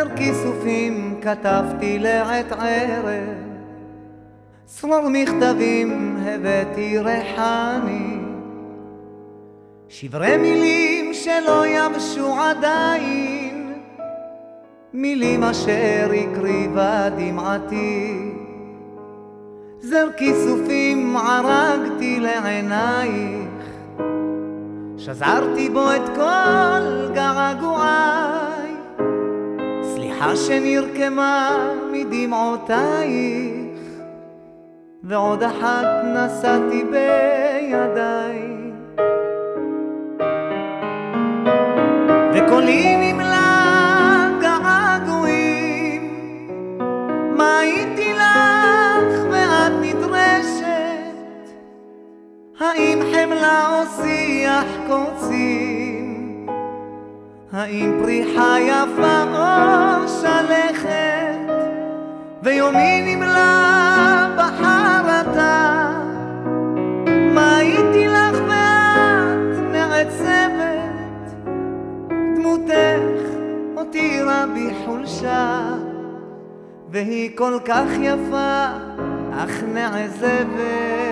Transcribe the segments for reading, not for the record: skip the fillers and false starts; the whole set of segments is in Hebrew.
זר כיסופים כתבתי לעת ערב, צרור מכתבים הבאתי ריחני, שברי מילים שלא יבשו עדיין, מילים אשר הקריבה דמעתי. זר כיסופים ערגתי לעינייך, שזרתי בו את כל געגועי, סליחה שנרקמה מדמעותייך, ועוד אחת נשאתי בידיי, וקולי נמלא געגועים. מה הייתי לך ואת נדרשת? האם חמלה או שיח קוצים? האם פריחה יפה או שלכת? ויומי נמלא בחרטה. מה הייתי לך ואת נעצבת? דמותך הותירה בי חולשה, והיא כל כך יפה אך נעזבת.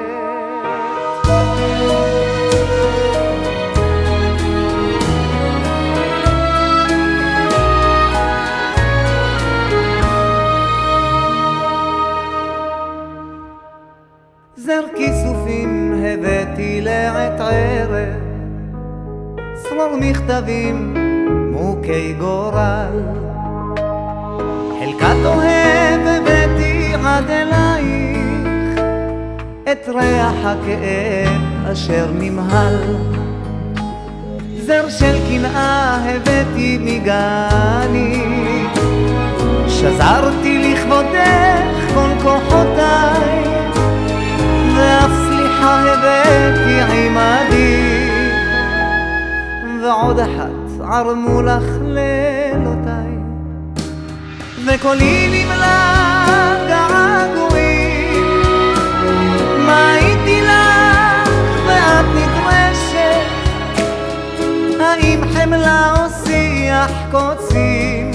זר כיסופים הבאתי לעת ערב, צרור מכתבים מוכי גורל, חלקת אוהב הבאתי עד אלייך, את ריח הכאב אשר נמהל. זר של קנאה הבאתי מגני, שזרתי לכבודך כל כוחותיי, ואף סליחה הבאתי עמדי, ועוד אחת ערמו לך לילותיי, וקולי נמלא געגועים. מה הייתי לך ואת נדרשת? האם חמלה או שיח קוצים?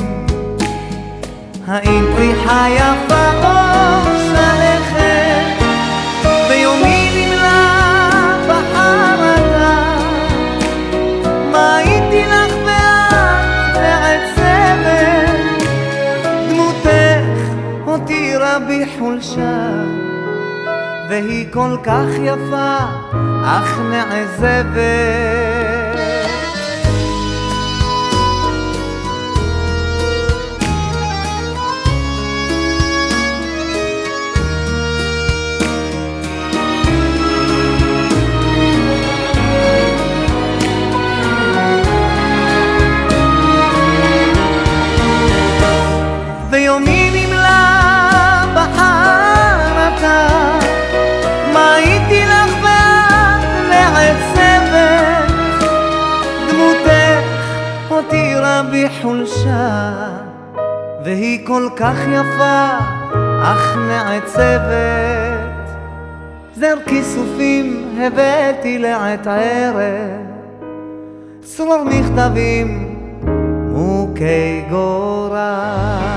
האם פריחה יפה או שלכת? ויומי נמלא בחרטה. מה הייתי לך ואת נעצבת? דמותך הותירה בי חולשה, והיא כל כך יפה אך נעזבת. ויומי נמלא בחרטה. מה הייתי לך ואת נעצבת? דמותך הותירה בי חולשה, והיא כל כך יפה אך נעצבת. זר כיסופים הבאתי לעת ערב, צרור מכתבים מוכי גורל.